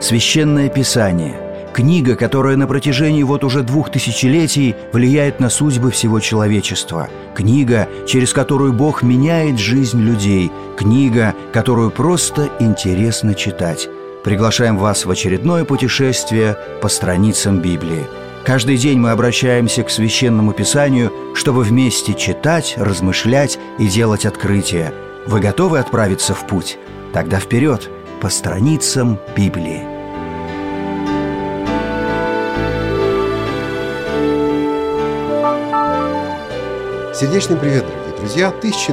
Священное Писание – книга, которая на протяжении вот уже 2000 летий влияет на судьбы всего человечества. Книга, через которую Бог меняет жизнь людей. Книга, которую просто интересно читать. Приглашаем вас в очередное путешествие по страницам Библии. Каждый день мы обращаемся к Священному Писанию, чтобы вместе читать, размышлять и делать открытия. Вы готовы отправиться в путь? Тогда вперед, по страницам Библии. Сердечный привет, дорогие друзья!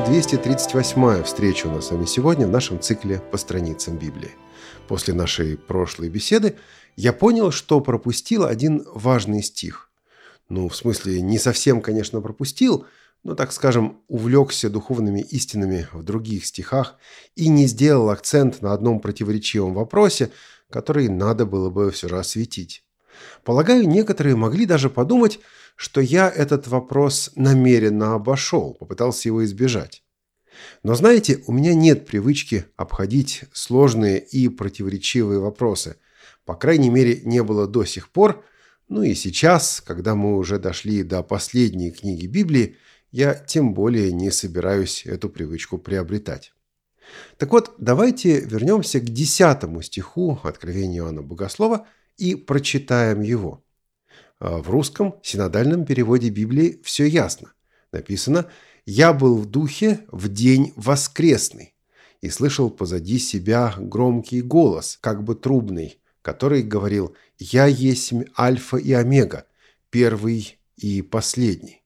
1238-я встреча у нас с вами сегодня в нашем цикле «По страницам Библии». После нашей прошлой беседы я понял, что пропустил один важный стих. В смысле, не совсем, конечно, пропустил, но, так скажем, увлекся духовными истинами в других стихах и не сделал акцент на одном противоречивом вопросе, который надо было бы все же осветить. Полагаю, некоторые могли даже подумать, что я этот вопрос намеренно обошел, попытался его избежать. Но знаете, у меня нет привычки обходить сложные и противоречивые вопросы. По крайней мере, не было до сих пор. И сейчас, когда мы уже дошли до последней книги Библии, я тем более не собираюсь эту привычку приобретать. Так вот, давайте вернемся к 10 стиху Откровения Иоанна Богослова и прочитаем его. В русском синодальном переводе Библии все ясно. Написано: «Я был в духе в день воскресный и слышал позади себя громкий голос, как бы трубный, который говорил: Я есмь Альфа и Омега, первый и последний».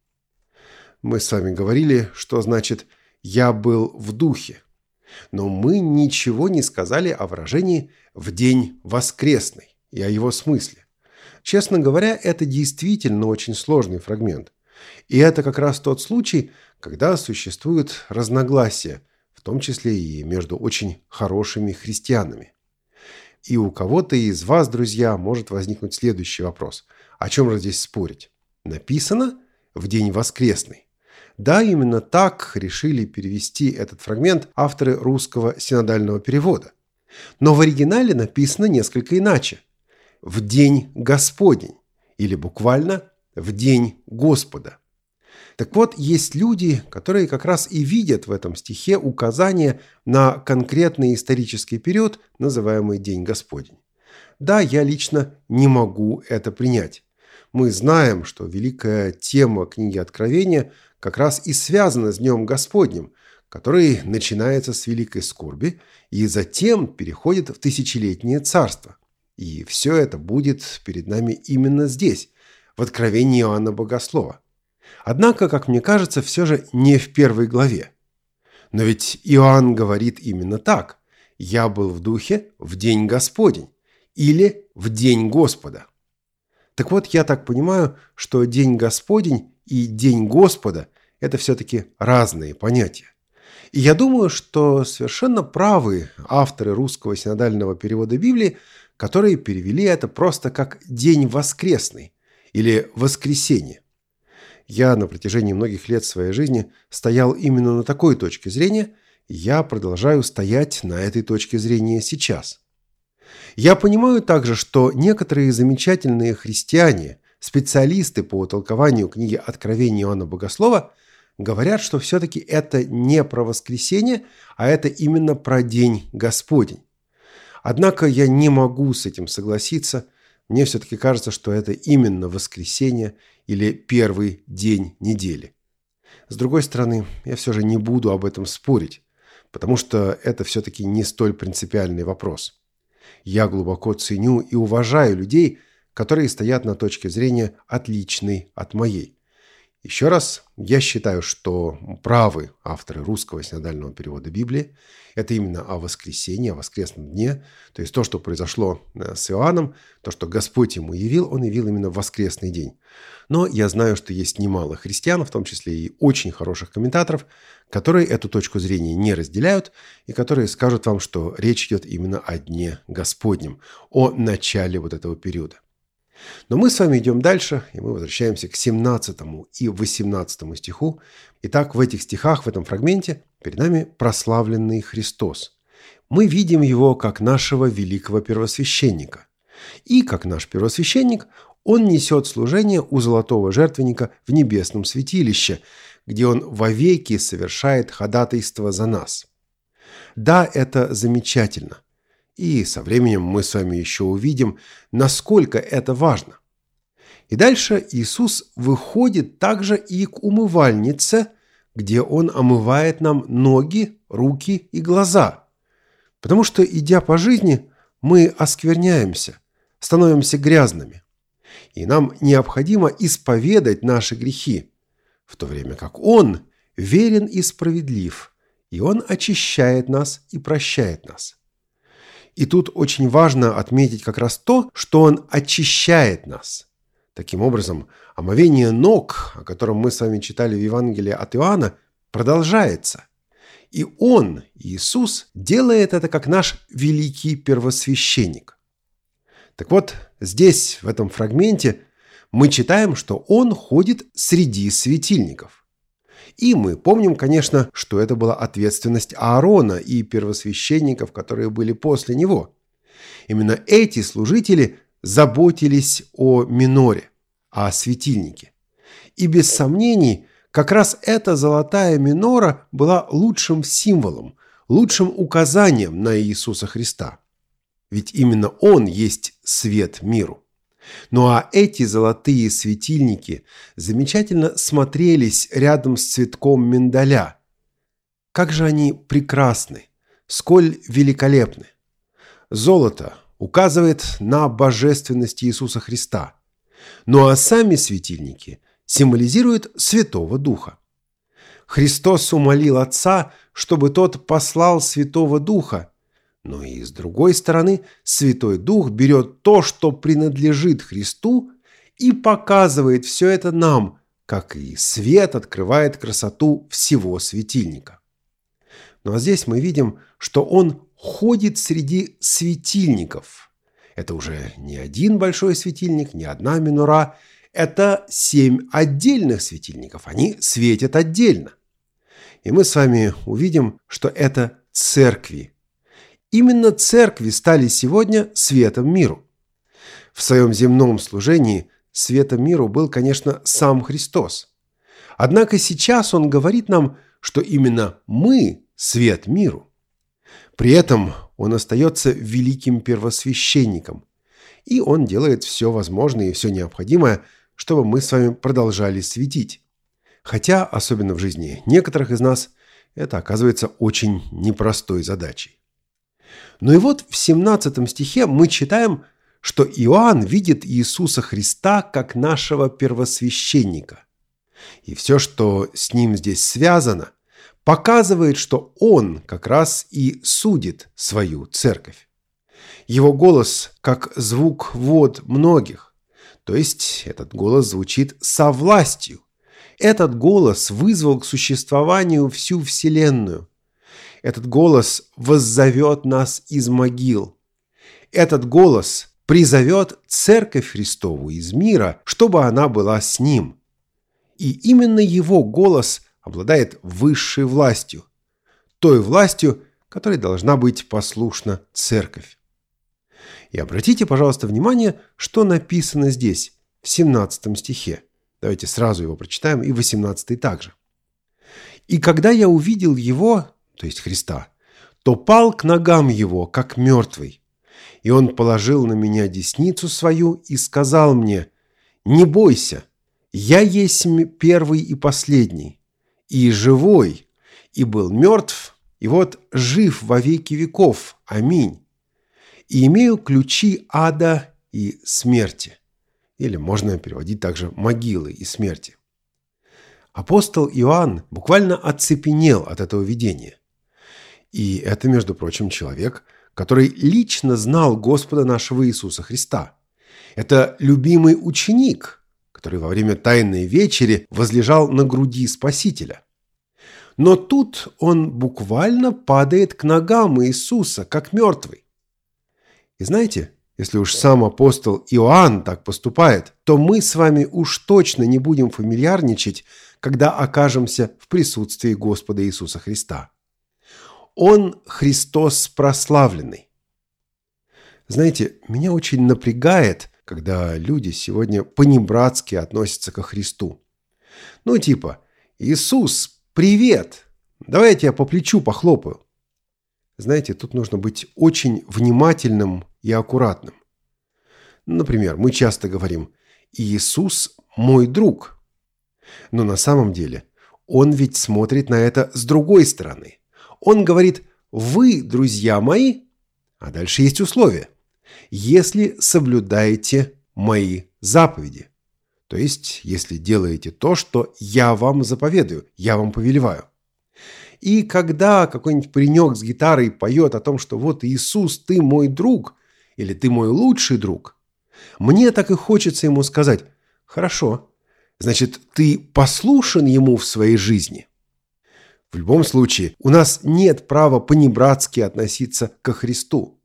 Мы с вами говорили, что значит «я был в духе», но мы ничего не сказали о выражении «в день воскресный» и о его смысле. Честно говоря, это действительно очень сложный фрагмент. И это как раз тот случай, когда существуют разногласия, в том числе и между очень хорошими христианами. И у кого-то из вас, друзья, может возникнуть следующий вопрос. О чем же здесь спорить? Написано «в день воскресный». Да, именно так решили перевести этот фрагмент авторы русского синодального перевода. Но в оригинале написано несколько иначе. «В день Господень» или буквально «в день Господа». Так вот, есть люди, которые как раз и видят в этом стихе указание на конкретный исторический период, называемый День Господень. Да, я лично не могу это принять. Мы знаем, что великая тема книги Откровения как раз и связана с Днем Господним, который начинается с великой скорби и затем переходит в тысячелетнее царство. И все это будет перед нами именно здесь, в Откровении Иоанна Богослова. Однако, как мне кажется, все же не в первой главе. Но ведь Иоанн говорит именно так: «Я был в духе в день Господень» или «в день Господа». Так вот, я так понимаю, что День Господень и День Господа – это все-таки разные понятия. И я думаю, что совершенно правы авторы русского синодального перевода Библии, которые перевели это просто как «день воскресный» или «воскресенье». Я на протяжении многих лет своей жизни стоял именно на такой точке зрения, и я продолжаю стоять на этой точке зрения сейчас. Я понимаю также, что некоторые замечательные христиане, специалисты по толкованию книги Откровения Иоанна Богослова, говорят, что все-таки это не про воскресенье, а это именно про День Господень. Однако я не могу с этим согласиться. Мне все-таки кажется, что это именно воскресенье или первый день недели. С другой стороны, я все же не буду об этом спорить, потому что это все-таки не столь принципиальный вопрос. Я глубоко ценю и уважаю людей, которые стоят на точке зрения отличной от моей. Еще раз, я считаю, что правы авторы русского синодального перевода Библии. Это именно о воскресенье, о воскресном дне. То есть то, что произошло с Иоанном, то, что Господь ему явил, он явил именно в воскресный день. Но я знаю, что есть немало христиан, в том числе и очень хороших комментаторов, которые эту точку зрения не разделяют и которые скажут вам, что речь идет именно о Дне Господнем, о начале вот этого периода. Но мы с вами идем дальше, и мы возвращаемся к 17 и 18 стиху. Итак, в этих стихах, в этом фрагменте, перед нами прославленный Христос. мы видим его как нашего великого первосвященника. И как наш первосвященник, он несет служение у золотого жертвенника в небесном святилище, где он вовеки совершает ходатайство за нас. Да, это замечательно. И со временем мы с вами еще увидим, насколько это важно. И дальше Иисус выходит также и к умывальнице, где Он омывает нам ноги, руки и глаза. Потому что, идя по жизни, мы оскверняемся, становимся грязными. И нам необходимо исповедать наши грехи, в то время как Он верен и справедлив, и Он очищает нас и прощает нас. И тут очень важно отметить как раз то, что Он очищает нас. Таким образом, омовение ног, о котором мы с вами читали в Евангелии от Иоанна, продолжается. И Он, Иисус, делает это как наш великий первосвященник. Так вот, здесь, в этом фрагменте, мы читаем, что Он ходит среди светильников. И мы помним, конечно, что это была ответственность Аарона и первосвященников, которые были после него. Именно эти служители заботились о миноре, о светильнике. И без сомнений, как раз эта золотая минора была лучшим символом, лучшим указанием на Иисуса Христа. Ведь именно Он есть свет миру. Ну а эти золотые светильники замечательно смотрелись рядом с цветком миндаля. Как же они прекрасны, сколь великолепны! Золото указывает на божественность Иисуса Христа. Ну а сами светильники символизируют Святого Духа. Христос умолил Отца, чтобы Тот послал Святого Духа. Но и с другой стороны, Святой Дух берет то, что принадлежит Христу, и показывает все это нам, как и свет открывает красоту всего светильника. Ну а здесь мы видим, что Он ходит среди светильников. Это уже не один большой светильник, не одна минора, это 7 отдельных светильников, они светят отдельно. И мы с вами увидим, что это церкви. Именно церкви стали сегодня светом миру. В своем земном служении светом миру был, конечно, сам Христос. Однако сейчас Он говорит нам, что именно мы – свет миру. При этом Он остается великим первосвященником, и Он делает все возможное и все необходимое, чтобы мы с вами продолжали светить. Хотя, особенно в жизни некоторых из нас, это оказывается очень непростой задачей. Ну и вот в 17 стихе мы читаем, что Иоанн видит Иисуса Христа как нашего первосвященника. И все, что с Ним здесь связано, показывает, что Он как раз и судит свою церковь. Его голос как звук вод многих, то есть этот голос звучит со властью. Этот голос вызвал к существованию всю вселенную. Этот голос воззовет нас из могил. Этот голос призовет Церковь Христову из мира, чтобы она была с Ним. И именно Его голос обладает высшей властью, той властью, которой должна быть послушна Церковь. И обратите, пожалуйста, внимание, что написано здесь, в 17 стихе. Давайте сразу его прочитаем, и 18 также. «И когда я увидел Его, то есть Христа, то пал к ногам Его, как мертвый. И Он положил на меня десницу свою и сказал мне: „Не бойся, я есть первый и последний, и живой, и был мертв, и вот жив во веки веков. Аминь. И имею ключи ада и смерти». Или можно переводить также «могилы и смерти». Апостол Иоанн буквально оцепенел от этого видения. И это, между прочим, человек, который лично знал Господа нашего Иисуса Христа. Это любимый ученик, который во время Тайной вечери возлежал на груди Спасителя. Но тут он буквально падает к ногам Иисуса, как мертвый. И знаете, если уж сам апостол Иоанн так поступает, то мы с вами уж точно не будем фамильярничать, когда окажемся в присутствии Господа Иисуса Христа. Он Христос прославленный. Знаете, меня очень напрягает, когда люди сегодня понебратски относятся ко Христу. Ну, типа: «Иисус, привет! Давай я тебя по плечу похлопаю». Знаете, тут нужно быть очень внимательным и аккуратным. Например, мы часто говорим: «Иисус мой друг». Но на самом деле он ведь смотрит на это с другой стороны. Он говорит: «Вы, друзья мои», а дальше есть условия: «если соблюдаете мои заповеди». То есть, если делаете то, что я вам заповедую, я вам повелеваю. И когда какой-нибудь паренек с гитарой поет о том, что вот Иисус, ты мой друг, или ты мой лучший друг, мне так и хочется ему сказать: хорошо, значит, ты послушен ему в своей жизни. В любом случае, у нас нет права понебратски относиться ко Христу.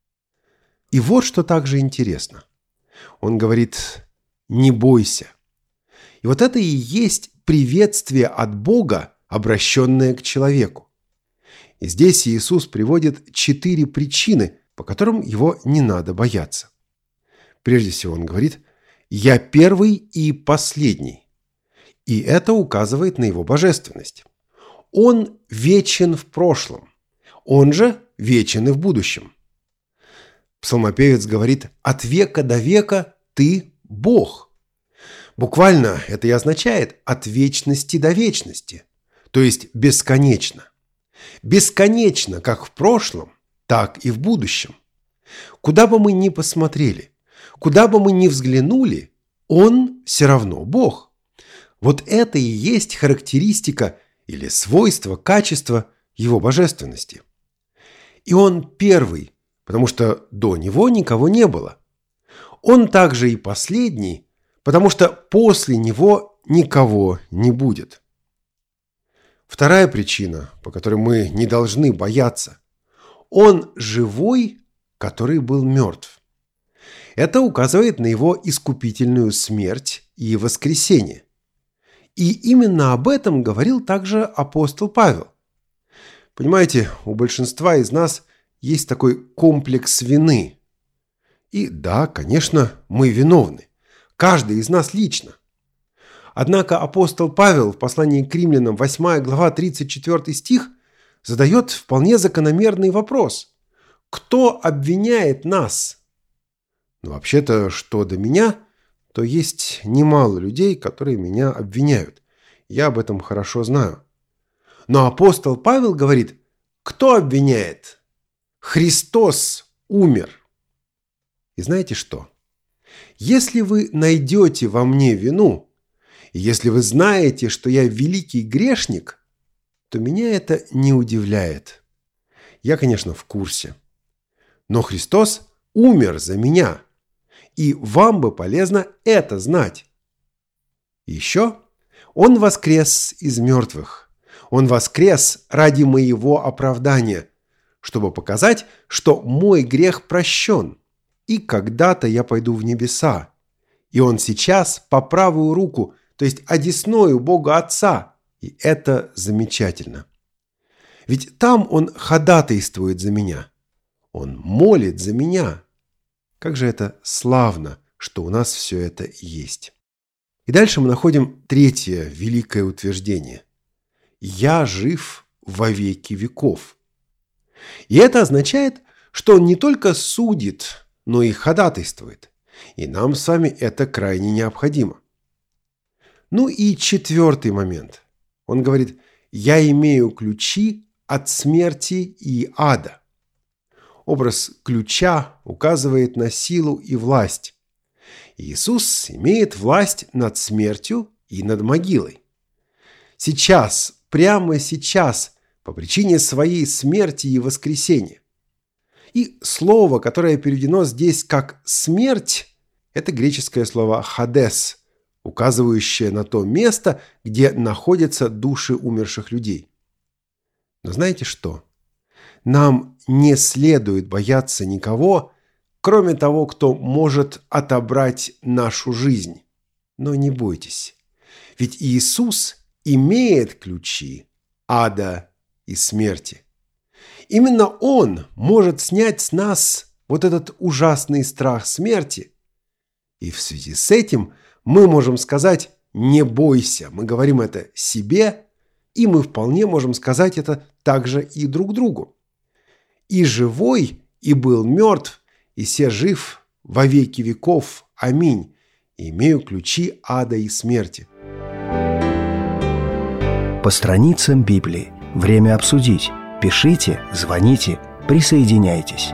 И вот что также интересно. Он говорит: не бойся. И вот это и есть приветствие от Бога, обращенное к человеку. И здесь Иисус приводит 4 причины, по которым его не надо бояться. Прежде всего он говорит: «Я первый и последний». И это указывает на его божественность. Он вечен в прошлом, он же вечен и в будущем. Псалмопевец говорит: «От века до века ты Бог». Буквально это и означает «от вечности до вечности», то есть бесконечно. Бесконечно как в прошлом, так и в будущем. Куда бы мы ни посмотрели, куда бы мы ни взглянули, он все равно Бог. Вот это и есть характеристика или свойство, качество его божественности. И он первый, потому что до него никого не было. Он также и последний, потому что после него никого не будет. Вторая причина, по которой мы не должны бояться: он живой, который был мертв. Это указывает на его искупительную смерть и воскресение. И именно об этом говорил также апостол Павел. Понимаете, у большинства из нас есть такой комплекс вины. И да, конечно, мы виновны. Каждый из нас лично. Однако апостол Павел в послании к римлянам 8 глава 34 стих задает вполне закономерный вопрос: кто обвиняет нас? Но вообще-то, что до меня, то есть немало людей, которые меня обвиняют. Я об этом хорошо знаю. Но апостол Павел говорит: кто обвиняет? Христос умер. И знаете что? Если вы найдете во мне вину, и если вы знаете, что я великий грешник, то меня это не удивляет. Я, конечно, в курсе. Но Христос умер за меня. И вам бы полезно это знать. Еще Он воскрес из мертвых. Он воскрес ради моего оправдания, чтобы показать, что мой грех прощен. И когда-то я пойду в небеса. И Он сейчас по правую руку, то есть одесную Бога Отца. И это замечательно. Ведь там Он ходатайствует за меня. Он молит за меня. Как же это славно, что у нас все это есть. И дальше мы находим третье великое утверждение: «Я жив во веки веков». И это означает, что Он не только судит, но и ходатайствует. И нам с вами это крайне необходимо. Ну и четвертый момент. Он говорит: «Я имею ключи от смерти и ада». Образ ключа указывает на силу и власть. Иисус имеет власть над смертью и над могилой. Сейчас, прямо сейчас, по причине своей смерти и воскресения. И слово, которое переведено здесь как «смерть», это греческое слово «хадес», указывающее на то место, где находятся души умерших людей. Но знаете что? Нам не следует бояться никого, кроме того, кто может отобрать нашу жизнь. Но не бойтесь, ведь Иисус имеет ключи ада и смерти. Именно Он может снять с нас вот этот ужасный страх смерти. И в связи с этим мы можем сказать «не бойся». Мы говорим это себе, и мы вполне можем сказать это также и друг другу. «И живой, и был мертв, и се жив во веки веков. Аминь. И имею ключи ада и смерти». По страницам Библии. Время обсудить. Пишите, звоните, присоединяйтесь.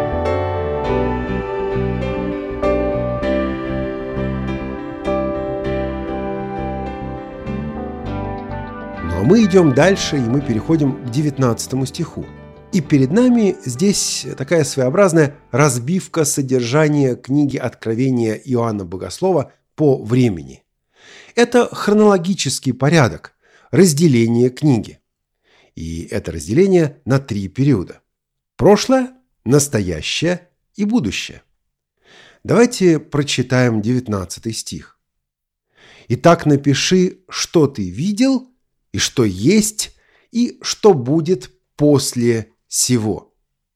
Ну а мы идем дальше, и мы переходим к 19 стиху. И перед нами здесь такая своеобразная разбивка содержания книги Откровения Иоанна Богослова по времени. Это хронологический порядок, разделение книги. И это разделение на 3 периода. Прошлое, настоящее и будущее. Давайте прочитаем 19 стих. «Итак напиши, что ты видел, и что есть, и что будет после сего».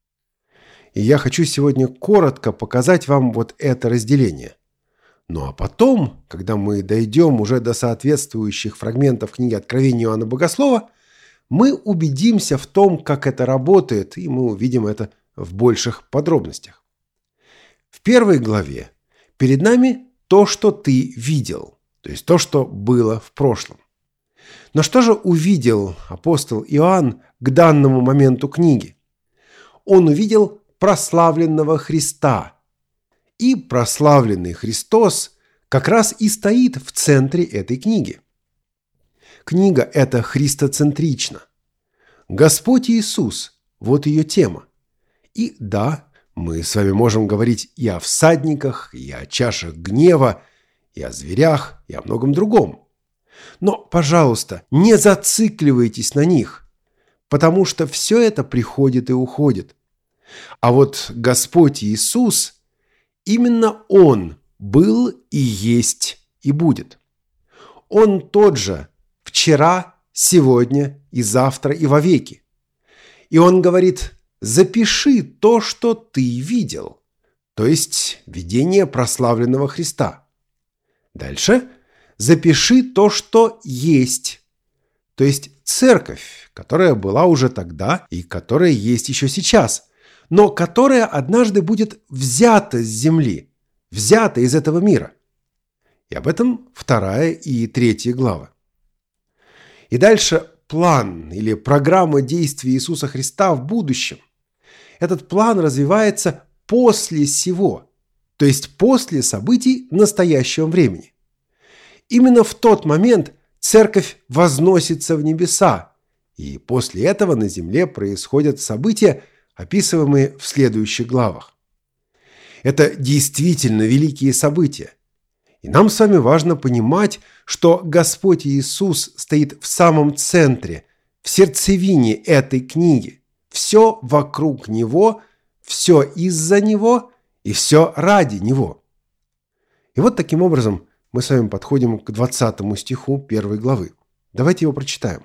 И я хочу сегодня коротко показать вам вот это разделение. Ну а потом, когда мы дойдем уже до соответствующих фрагментов книги Откровения Иоанна Богослова, мы убедимся в том, как это работает, и мы увидим это в больших подробностях. В 1 главе перед нами то, что ты видел, то есть то, что было в прошлом. Но что же увидел апостол Иоанн к данному моменту книги? Он увидел прославленного Христа. И прославленный Христос как раз и стоит в центре этой книги. Книга эта христоцентрична. Господь Иисус – вот ее тема. И да, мы с вами можем говорить и о всадниках, и о чашах гнева, и о зверях, и о многом другом. Но, пожалуйста, не зацикливайтесь на них, потому что все это приходит и уходит. А вот Господь Иисус, именно Он был и есть и будет. Он тот же вчера, сегодня и завтра и вовеки. И Он говорит: запиши то, что ты видел, то есть видение прославленного Христа. Дальше запиши то, что есть, то есть церковь, которая была уже тогда и которая есть еще сейчас, но которая однажды будет взята с земли, взята из этого мира. И об этом 2 и 3 глава. И дальше план или программа действий Иисуса Христа в будущем. Этот план развивается после сего, то есть после событий настоящего времени. Именно в тот момент церковь возносится в небеса, и после этого на земле происходят события, описываемые в следующих главах. Это действительно великие события. И нам с вами важно понимать, что Господь Иисус стоит в самом центре, в сердцевине этой книги. Все вокруг Него, все из-за Него и все ради Него. И вот таким образом мы с вами подходим к 20 стиху 1 главы. Давайте его прочитаем.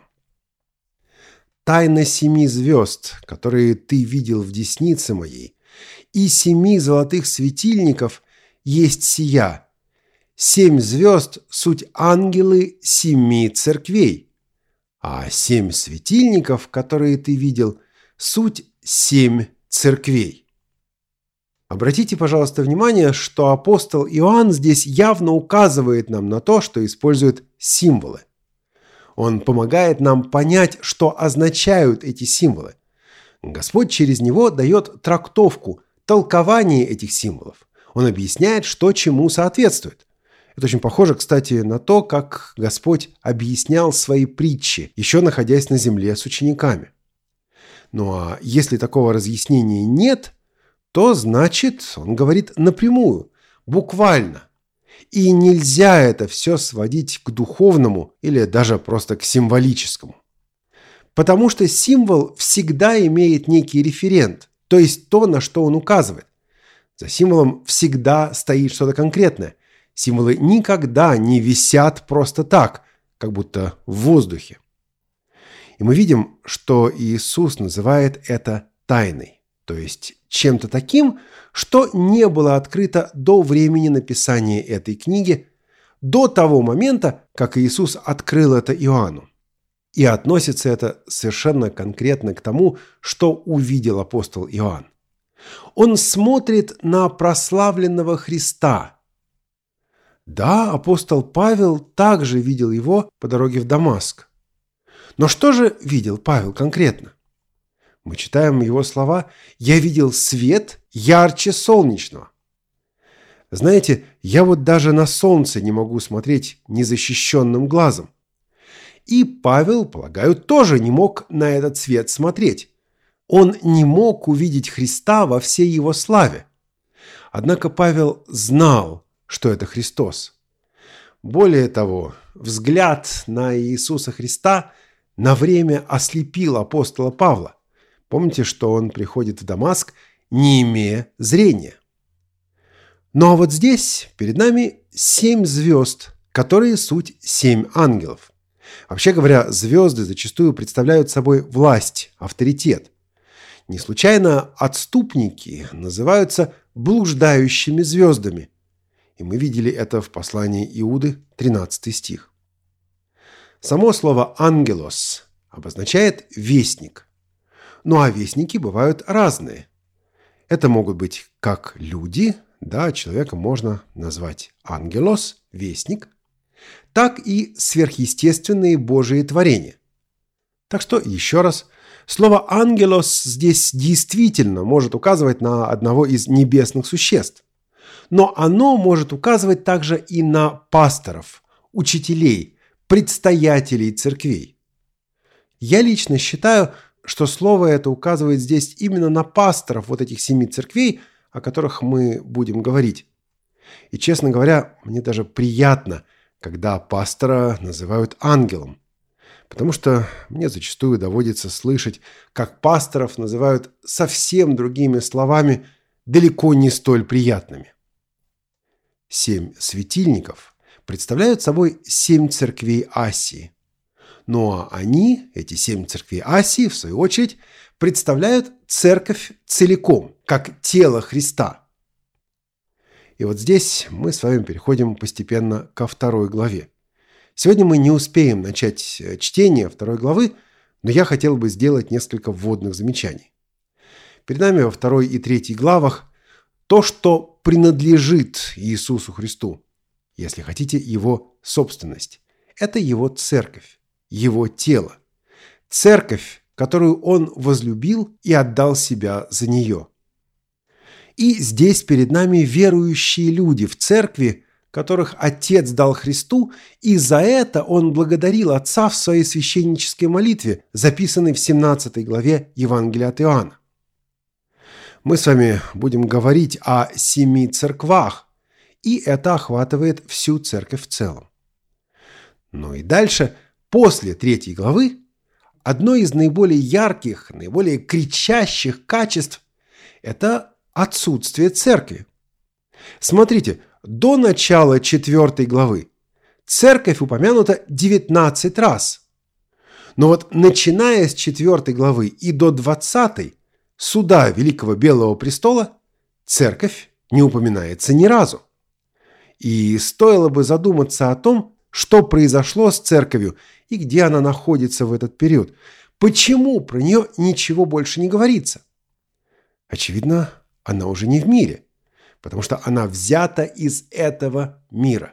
«Тайна 7 звезд, которые ты видел в деснице моей, и 7 золотых светильников есть сия. 7 звезд – суть ангелы 7 церквей, а 7 светильников, которые ты видел, суть 7 церквей». Обратите, пожалуйста, внимание, что апостол Иоанн здесь явно указывает нам на то, что использует символы. Он помогает нам понять, что означают эти символы. Господь через него дает трактовку, толкование этих символов. Он объясняет, что чему соответствует. Это очень похоже, кстати, на то, как Господь объяснял свои притчи, еще находясь на земле с учениками. Ну а если такого разъяснения нет, то значит, он говорит напрямую, буквально. И нельзя это все сводить к духовному или даже просто к символическому. Потому что символ всегда имеет некий референт, то есть то, на что он указывает. За символом всегда стоит что-то конкретное. Символы никогда не висят просто так, как будто в воздухе. И мы видим, что Иисус называет это тайной, то есть чем-то таким, что не было открыто до времени написания этой книги, до того момента, как Иисус открыл это Иоанну. И относится это совершенно конкретно к тому, что увидел апостол Иоанн. Он смотрит на прославленного Христа. Да, апостол Павел также видел его по дороге в Дамаск. Но что же видел Павел конкретно? Мы читаем его слова: «Я видел свет ярче солнечного». Знаете, я вот даже на солнце не могу смотреть незащищенным глазом. И Павел, полагаю, тоже не мог на этот свет смотреть. Он не мог увидеть Христа во всей его славе. Однако Павел знал, что это Христос. Более того, взгляд на Иисуса Христа на время ослепил апостола Павла. Помните, что он приходит в Дамаск, не имея зрения. Ну а вот здесь перед нами 7 звезд, которые суть 7 ангелов. Вообще говоря, звезды зачастую представляют собой власть, авторитет. Не случайно отступники называются блуждающими звездами. И мы видели это в послании Иуды, 13 стих. Само слово «ангелос» обозначает «вестник». Ну а вестники бывают разные. Это могут быть как люди, да, человека можно назвать ангелос, вестник, так и сверхъестественные Божии творения. Так что, еще раз, слово «ангелос» здесь действительно может указывать на одного из небесных существ. Но оно может указывать также и на пасторов, учителей, предстоятелей церквей. Я лично считаю, что слово это указывает здесь именно на пасторов вот этих 7 церквей, о которых мы будем говорить. И, честно говоря, мне даже приятно, когда пастора называют ангелом, потому что мне зачастую доводится слышать, как пасторов называют совсем другими словами, далеко не столь приятными. 7 светильников представляют собой 7 церквей Асии. Ну а они, эти 7 церквей Асии, в свою очередь, представляют церковь целиком, как тело Христа. И вот здесь мы с вами переходим постепенно ко 2 главе. Сегодня мы не успеем начать чтение 2 главы, но я хотел бы сделать несколько вводных замечаний. Перед нами во 2 и 3 главах то, что принадлежит Иисусу Христу, если хотите, его собственность. Это его церковь, его тело. Церковь, которую он возлюбил и отдал себя за нее. И здесь перед нами верующие люди в церкви, которых Отец дал Христу, и за это он благодарил Отца в своей священнической молитве, записанной в 17 главе Евангелия от Иоанна. Мы с вами будем говорить о 7 церквах, и это охватывает всю церковь в целом. Ну и дальше, после 3 главы, одно из наиболее ярких, наиболее кричащих качеств – это отсутствие церкви. Смотрите, до начала 4 главы церковь упомянута 19 раз. Но вот начиная с 4 главы и до 20 суда Великого Белого Престола церковь не упоминается ни разу. И стоило бы задуматься о том, что произошло с церковью и где она находится в этот период. Почему про нее ничего больше не говорится? Очевидно, она уже не в мире, потому что она взята из этого мира.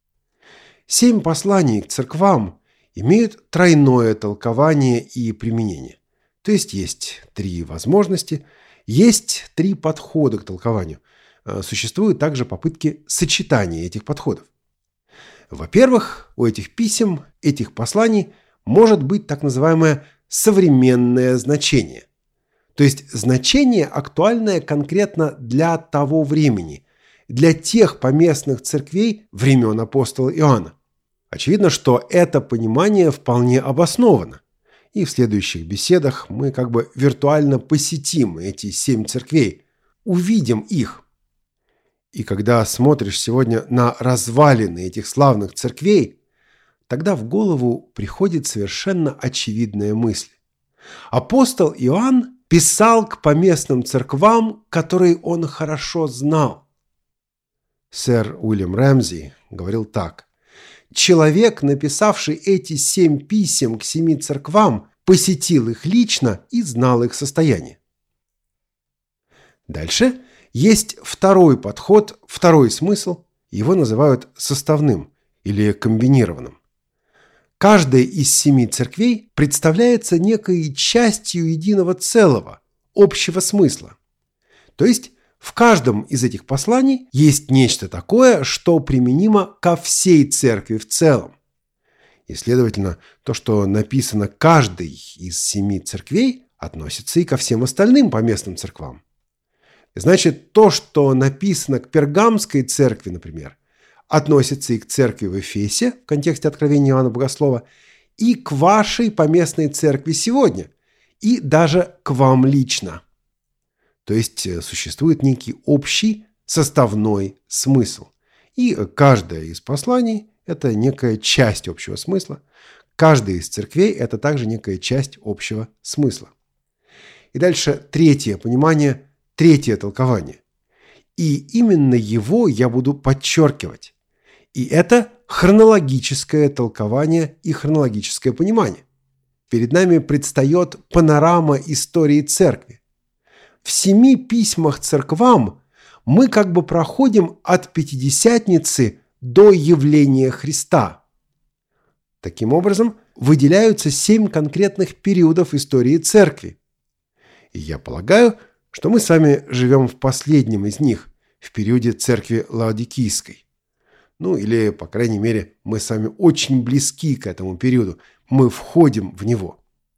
7 посланий к церквам имеют тройное толкование и применение. То есть 3 возможности, есть 3 подхода к толкованию. Существуют также попытки сочетания этих подходов. Во-первых, у этих писем, этих посланий может быть так называемое современное значение. То есть значение, актуальное конкретно для того времени, для тех поместных церквей времен апостола Иоанна. Очевидно, что это понимание вполне обосновано. И в следующих беседах мы как бы виртуально посетим эти 7 церквей, увидим их. И когда смотришь сегодня на развалины этих славных церквей, тогда в голову приходит совершенно очевидная мысль. Апостол Иоанн писал к поместным церквам, которые он хорошо знал. Сэр Уильям Рэмзи говорил так: «Человек, написавший эти 7 писем к 7 церквам, посетил их лично и знал их состояние». Дальше есть второй подход, второй смысл. Его называют составным или комбинированным. Каждая из 7 церквей представляется некой частью единого целого, общего смысла. То есть в каждом из этих посланий есть нечто такое, что применимо ко всей церкви в целом. И, следовательно, то, что написано каждой из 7 церквей, относится и ко всем остальным поместным церквам. Значит, то, что написано к Пергамской церкви, например, относится и к церкви в Эфесе, в контексте Откровения Иоанна Богослова, и к вашей поместной церкви сегодня, и даже к вам лично. То есть существует некий общий составной смысл. И каждое из посланий – это некая часть общего смысла. Каждая из церквей – это также некая часть общего смысла. И дальше третье понимание, третье толкование. И именно его я буду подчеркивать. И это хронологическое толкование и хронологическое понимание. Перед нами предстает панорама истории церкви. В 7 письмах церквам мы как бы проходим от Пятидесятницы до явления Христа. Таким образом, выделяются 7 конкретных периодов истории церкви. И я полагаю, что мы с вами живем в последнем из них, в периоде церкви Лаодикийской. Ну, или, по крайней мере, мы с вами очень близки к этому периоду. Мы входим в него.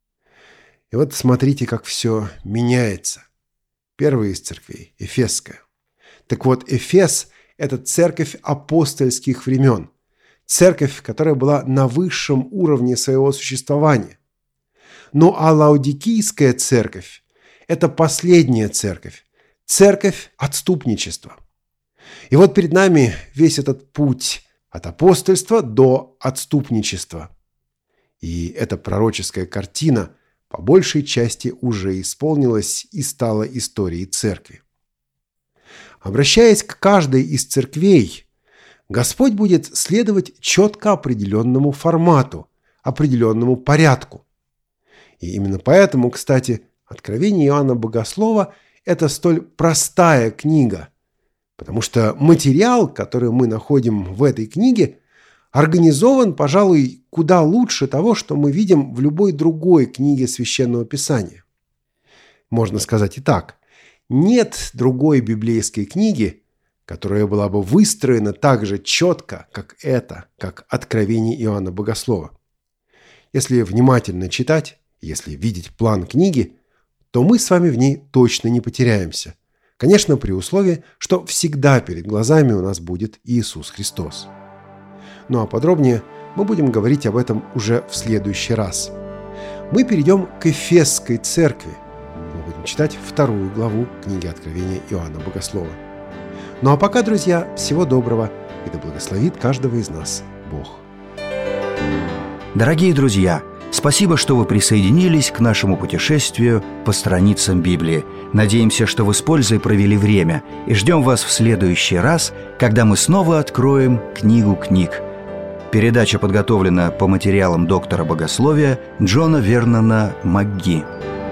И вот смотрите, как все меняется. Первая из церквей – Эфесская. Так вот, Эфес – это церковь апостольских времен. Церковь, которая была на высшем уровне своего существования. Ну а Лаодикийская церковь – это последняя церковь. Церковь отступничества. И вот перед нами весь этот путь от апостольства до отступничества. И эта пророческая картина по большей части уже исполнилась и стала историей церкви. Обращаясь к каждой из церквей, Господь будет следовать четко определенному формату, определенному порядку. И именно поэтому, кстати, Откровение Иоанна Богослова – это столь простая книга, потому что материал, который мы находим в этой книге, организован, пожалуй, куда лучше того, что мы видим в любой другой книге Священного Писания. Можно сказать и так: нет другой библейской книги, которая была бы выстроена так же четко, как эта, как Откровение Иоанна Богослова. Если внимательно читать, если видеть план книги, то мы с вами в ней точно не потеряемся. Конечно, при условии, что всегда перед глазами у нас будет Иисус Христос. Ну а подробнее мы будем говорить об этом уже в следующий раз. Мы перейдем к Эфесской церкви. Мы будем читать 2 главу книги Откровения Иоанна Богослова. Ну а пока, друзья, всего доброго, и да благословит каждого из нас Бог. Дорогие друзья, спасибо, что вы присоединились к нашему путешествию по страницам Библии. Надеемся, что вы с пользой провели время, и ждем вас в следующий раз, когда мы снова откроем книгу книг. Передача подготовлена по материалам доктора богословия Джона Вернона МакГи.